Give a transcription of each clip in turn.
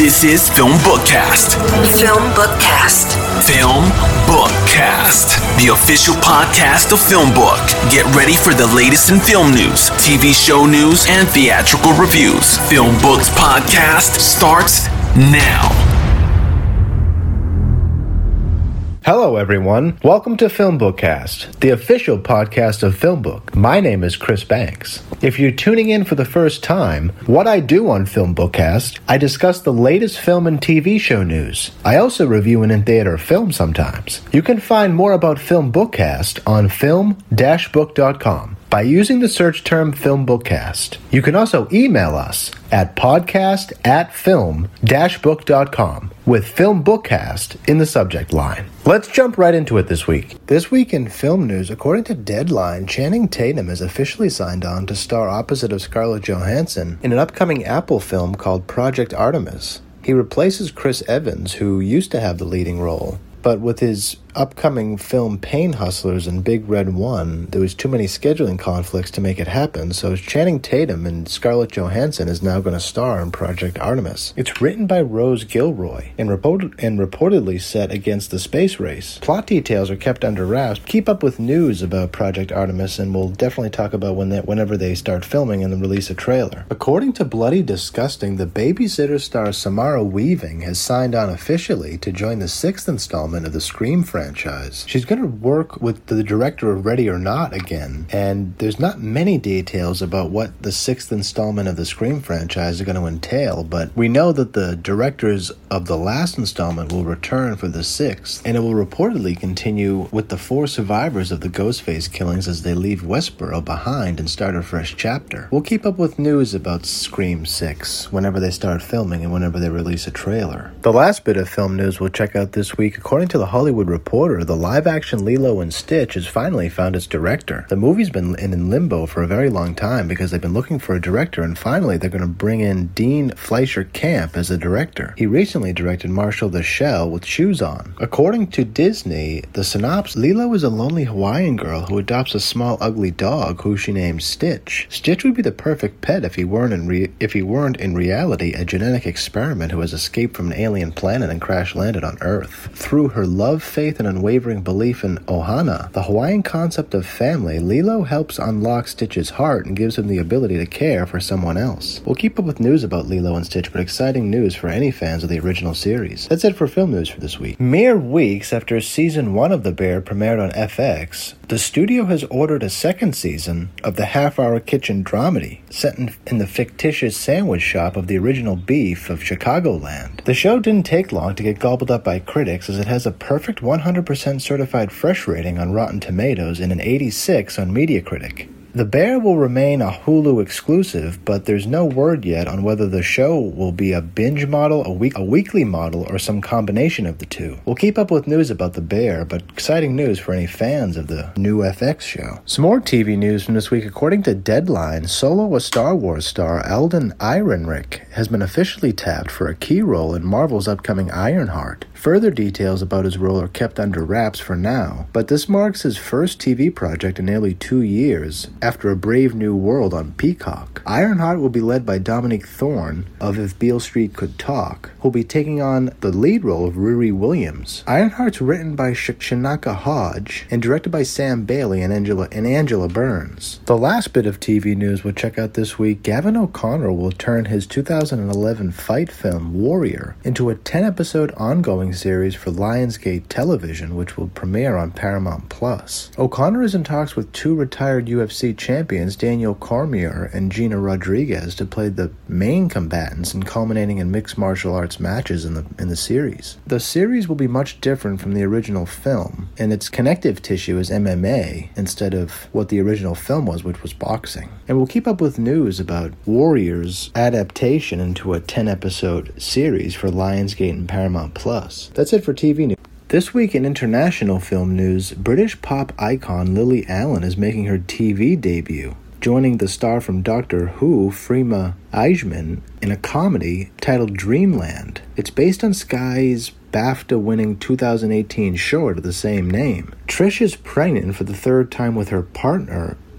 This is Film Bookcast. Film Bookcast. Film Bookcast, the official podcast of Film Book. Get ready for the latest in film news, TV show news, and theatrical reviews. Film Book's podcast starts now. Hello everyone, welcome to Film Bookcast, the official podcast of Film Book. My name is Chris Banks. If you're tuning in for the first time, what I do on Film Bookcast, I discuss the latest film and TV show news. I also review an in-theater film sometimes. You can find more about Film Bookcast on film-book.com by using the search term Film Bookcast. You can also email us at podcast@film-book.com with Film Bookcast in the subject line. Let's jump right into it this week. This week in film news, according to Deadline, Channing Tatum is officially signed on to star opposite of Scarlett Johansson in an upcoming Apple film called Project Artemis. He replaces Chris Evans, who used to have the leading role. But with his upcoming film Pain Hustlers and Big Red 1, there was too many scheduling conflicts to make it happen, so Channing Tatum and Scarlett Johansson is now going to star in Project Artemis. It's written by Rose Gilroy and reportedly set against the space race. Plot details are kept under wraps. Keep up with news about Project Artemis, and we'll definitely talk about whenever they start filming and then release a trailer. According to Bloody Disgusting, the Babysitter star Samara Weaving has signed on officially to join the 6th installment of the Scream franchise. She's going to work with the director of Ready or Not again, and there's not many details about what the 6th installment of the Scream franchise are going to entail, but we know that the directors of the last installment will return for the 6th, and it will reportedly continue with the 4 survivors of the Ghostface killings as they leave Westboro behind and start a fresh chapter. We'll keep up with news about Scream 6 whenever they start filming and whenever they release a trailer. The last bit of film news we'll check out this week, according to The Hollywood Reporter, the live-action Lilo and Stitch has finally found its director. The movie's been in limbo for a very long time because they've been looking for a director, and finally they're going to bring in Dean Fleischer Camp as a director. He recently directed Marshall the Shell with Shoes On. According to Disney, the synopsis, Lilo is a lonely Hawaiian girl who adopts a small ugly dog who she names Stitch. Stitch would be the perfect pet if he weren't in reality a genetic experiment who has escaped from an alien planet and crash-landed on Earth. Through her love, faith, and unwavering belief in Ohana, the Hawaiian concept of family, Lilo helps unlock Stitch's heart and gives him the ability to care for someone else. We'll keep up with news about Lilo and Stitch, but exciting news for any fans of the original series. That's it for film news for this week. Mere weeks after season 1 of The Bear premiered on FX, the studio has ordered a second season of the half-hour kitchen dramedy set in the fictitious sandwich shop of the original Beef of Chicagoland. The show didn't take long to get gobbled up by critics, as it has a perfect 100% certified fresh rating on Rotten Tomatoes and an 86 on Metacritic. The Bear will remain a Hulu exclusive, but there's no word yet on whether the show will be a binge model, a weekly model, or some combination of the two. We'll keep up with news about The Bear, but exciting news for any fans of the new FX show. Some more TV news from this week. According to Deadline, Solo a Star Wars star Alden Ehrenreich has been officially tapped for a key role in Marvel's upcoming Ironheart. Further details about his role are kept under wraps for now, but this marks his first TV project in nearly 2 years, after A Brave New World on Peacock. Ironheart will be led by Dominique Thorne of If Beale Street Could Talk, who'll be taking on the lead role of Riri Williams. Ironheart's written by Shanaka Hodge and directed by Sam Bailey and Angela Burns. The last bit of TV news we'll check out this week, Gavin O'Connor will turn his 2011 fight film Warrior into a 10-episode ongoing series for Lionsgate Television, which will premiere on Paramount+. O'Connor is in talks with 2 retired UFC champions, Daniel Cormier and Gina Rodriguez, to play the main combatants and culminating in mixed martial arts matches in the series. The series will be much different from the original film, and its connective tissue is MMA instead of what the original film was, which was boxing. And we'll keep up with news about Warrior's adaptation into a 10-episode series for Lionsgate and Paramount+. That's it for TV news. This week in international film news, British pop icon Lily Allen is making her TV debut, joining the star from Doctor Who, Freema Agyeman, in a comedy titled Dreamland. It's based on Sky's BAFTA-winning 2018 short of the same name. Trish is pregnant for the 3rd time with her partner,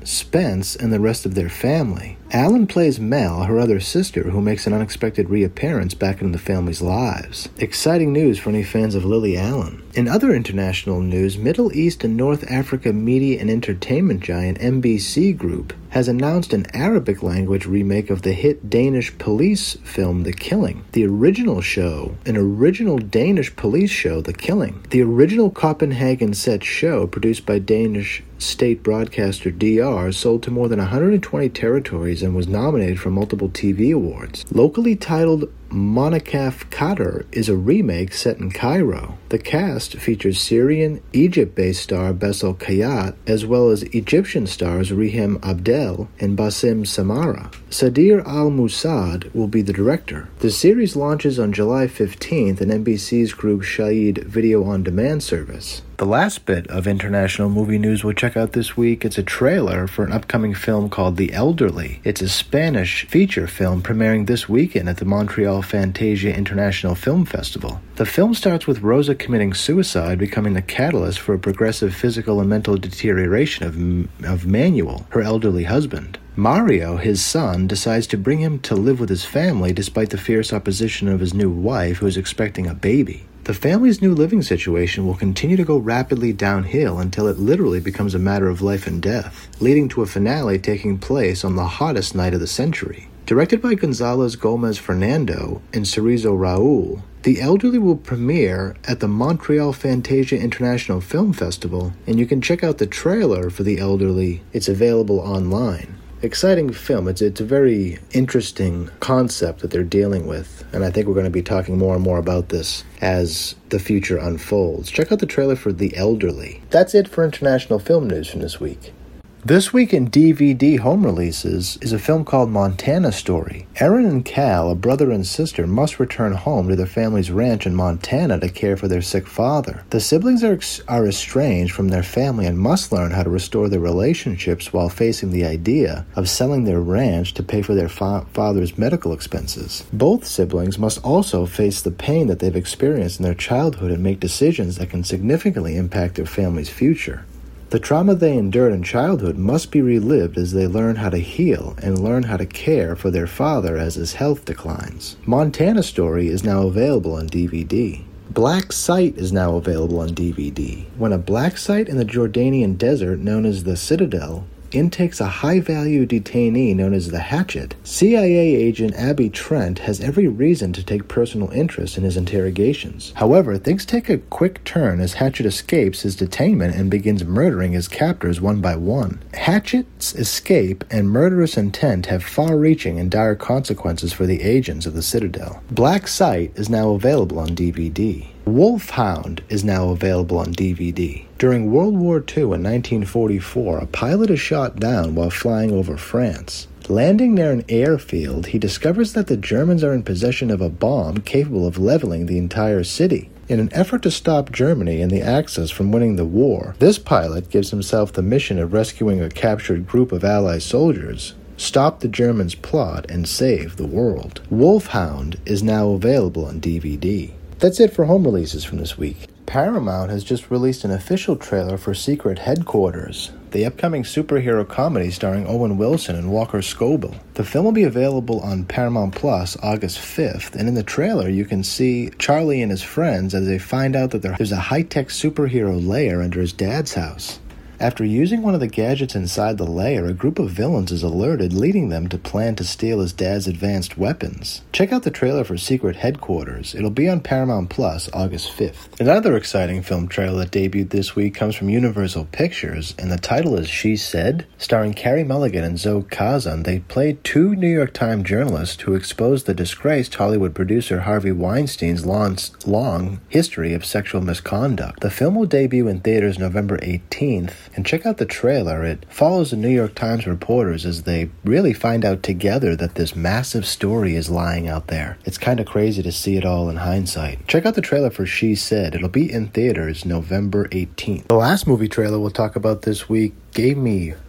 Spence and the rest of their family. Alan plays Mel, her other sister, who makes an unexpected reappearance back into the family's lives. Exciting news for any fans of Lily Allen. In other international news, Middle East and North Africa media and entertainment giant NBC Group has announced an Arabic-language remake of the hit Danish police film The Killing. The original show, an original Danish police show, The Killing. The original Copenhagen set show, produced by Danish state broadcaster DR, sold to more than 120 territories and was nominated for multiple TV awards. Locally titled Monakaf Qatar is a remake set in Cairo. The cast features Syrian, Egypt-based star Bessel Kayat, as well as Egyptian stars Riham Abdel and Bassem Samara. Sadir Al-Musad will be the director. The series launches on July 15th in NBC's Group Shahid video-on-demand service. The last bit of international movie news we'll check out this week, it's a trailer for an upcoming film called The Elderly. It's a Spanish feature film premiering this weekend at the Montreal Fantasia International Film Festival. The film starts with Rosa committing suicide, becoming the catalyst for a progressive physical and mental deterioration of Manuel, her elderly husband. Mario, his son, decides to bring him to live with his family despite the fierce opposition of his new wife, who is expecting a baby. The family's new living situation will continue to go rapidly downhill until it literally becomes a matter of life and death, leading to a finale taking place on the hottest night of the century. Directed by Gonzalez Gomez Fernando and Cerezo Raul, The Elderly will premiere at the Montreal Fantasia International Film Festival, and you can check out the trailer for The Elderly. It's available online. Exciting film. It's a very interesting concept that they're dealing with, and I think we're going to be talking more and more about this as the future unfolds. Check out the trailer for The Elderly. That's it for international film news from this week. This week in DVD home releases is a film called Montana Story. Erin and Cal, a brother and sister, must return home to their family's ranch in Montana to care for their sick father. The siblings are estranged from their family and must learn how to restore their relationships while facing the idea of selling their ranch to pay for their father's medical expenses. Both siblings must also face the pain that they've experienced in their childhood and make decisions that can significantly impact their family's future. The trauma they endured in childhood must be relived as they learn how to heal and learn how to care for their father as his health declines. Montana Story is now available on DVD. Black Site is now available on DVD. When a black site in the Jordanian desert known as the Citadel intakes a high-value detainee known as the Hatchet, CIA agent Abby Trent has every reason to take personal interest in his interrogations. However, things take a quick turn as Hatchet escapes his detainment and begins murdering his captors one by one. Hatchet's escape and murderous intent have far-reaching and dire consequences for the agents of the Citadel. Black Site is now available on DVD. Wolfhound is now available on DVD. During World War II in 1944, a pilot is shot down while flying over France. Landing near an airfield, he discovers that the Germans are in possession of a bomb capable of leveling the entire city. In an effort to stop Germany and the Axis from winning the war, this pilot gives himself the mission of rescuing a captured group of Allied soldiers, stop the Germans' plot, and save the world. Wolfhound is now available on DVD. That's it for home releases from this week. Paramount has just released an official trailer for Secret Headquarters, the upcoming superhero comedy starring Owen Wilson and Walker Scobell. The film will be available on Paramount Plus August 5th, and in the trailer you can see Charlie and his friends as they find out that there's a high-tech superhero lair under his dad's house. After using one of the gadgets inside the lair, a group of villains is alerted, leading them to plan to steal his dad's advanced weapons. Check out the trailer for Secret Headquarters. It'll be on Paramount Plus August 5th. Another exciting film trailer that debuted this week comes from Universal Pictures, and the title is She Said. Starring Carey Mulligan and Zoe Kazan, they played two New York Times journalists who exposed the disgraced Hollywood producer Harvey Weinstein's long history of sexual misconduct. The film will debut in theaters November 18th. And check out the trailer. It follows the New York Times reporters as they really find out together that this massive story is lying out there. It's kind of crazy to see it all in hindsight. Check out the trailer for She Said. It'll be in theaters November 18th. The last movie trailer we'll talk about this week gave me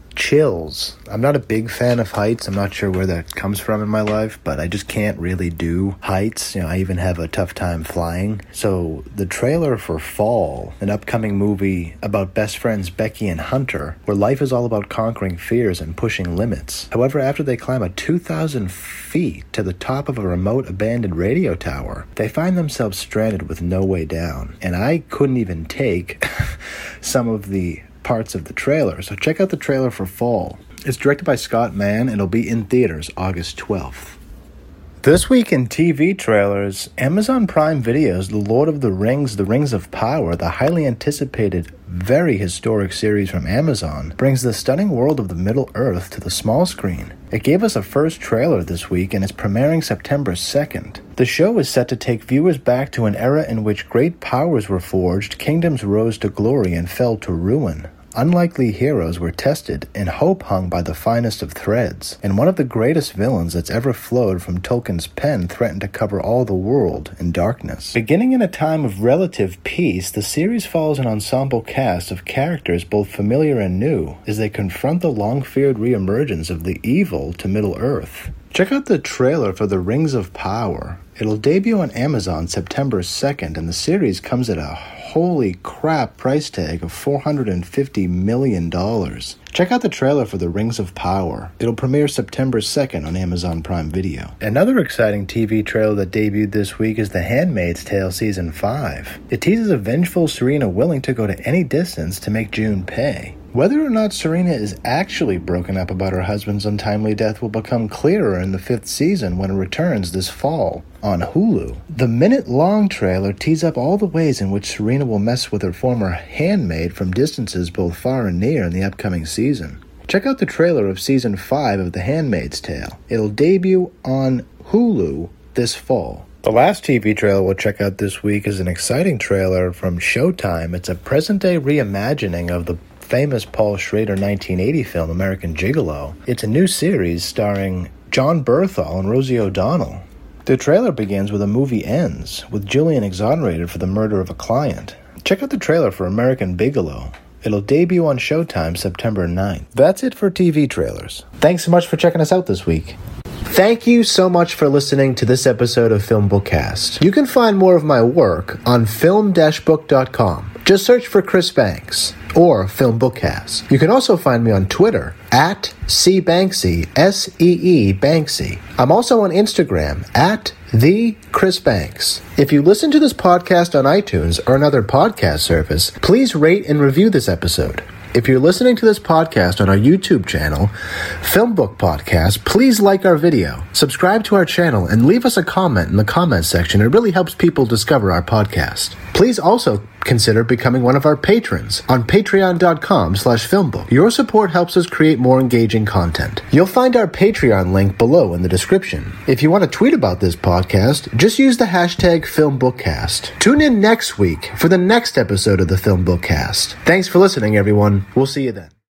chills. I'm not a big fan of heights. I'm not sure where that comes from in my life, but I just can't really do heights. I even have a tough time flying. So the trailer for Fall, an upcoming movie about best friends Becky and Hunter, where life is all about conquering fears and pushing limits. However, after they climb a 2,000 feet to the top of a remote abandoned radio tower, they find themselves stranded with no way down. And I couldn't even take some of the parts of the trailer, so check out the trailer for Fall. It's directed by Scott Mann and it'll be in theaters August 12th. This week in TV trailers, Amazon Prime Video's The Lord of the Rings, The Rings of Power, the highly anticipated, very historic series from Amazon, brings the stunning world of the Middle-earth to the small screen. It gave us a first trailer this week and is premiering September 2nd. The show is set to take viewers back to an era in which great powers were forged, kingdoms rose to glory and fell to ruin. Unlikely heroes were tested, and hope hung by the finest of threads. And one of the greatest villains that's ever flowed from Tolkien's pen threatened to cover all the world in darkness. Beginning in a time of relative peace, the series follows an ensemble cast of characters both familiar and new as they confront the long-feared reemergence of the evil to Middle-earth. Check out the trailer for The Rings of Power. It'll debut on Amazon September 2nd, and the series comes at a holy crap price tag of $450 million. Check out the trailer for The Rings of Power. It'll premiere September 2nd on Amazon Prime Video. Another exciting TV trailer that debuted this week is The Handmaid's Tale Season 5. It teases a vengeful Serena willing to go to any distance to make June pay. Whether or not Serena is actually broken up about her husband's untimely death will become clearer in the 5th season when it returns this fall on Hulu. The minute-long trailer tees up all the ways in which Serena will mess with her former handmaid from distances both far and near in the upcoming season. Check out the trailer of Season 5 of The Handmaid's Tale. It'll debut on Hulu this fall. The last TV trailer we'll check out this week is an exciting trailer from Showtime. It's a present-day reimagining of the famous Paul Schrader 1980 film American Gigolo. It's a new series starring John Berthal and Rosie O'Donnell. The trailer begins with A Movie Ends, with Julian exonerated for the murder of a client. Check out the trailer for American Bigelow. It'll debut on Showtime September 9th. That's it for TV trailers. Thanks so much for checking us out this week. Thank you so much for listening to this episode of Film Bookcast. You can find more of my work on film-book.com. Just search for Chris Banks or Film Bookcast. You can also find me on Twitter at cbanksy, S-E-E Banksy. I'm also on Instagram at The Chris Banks. If you listen to this podcast on iTunes or another podcast service, please rate and review this episode. If you're listening to this podcast on our YouTube channel, Film Book Podcast, please like our video, subscribe to our channel, and leave us a comment in the comments section. It really helps people discover our podcast. Please also consider becoming one of our patrons on patreon.com/filmbook. Your support helps us create more engaging content. You'll find our Patreon link below in the description. If you want to tweet about this podcast, just use the hashtag FilmBookcast. Tune in next week for the next episode of the Film Bookcast. Thanks for listening, everyone. We'll see you then.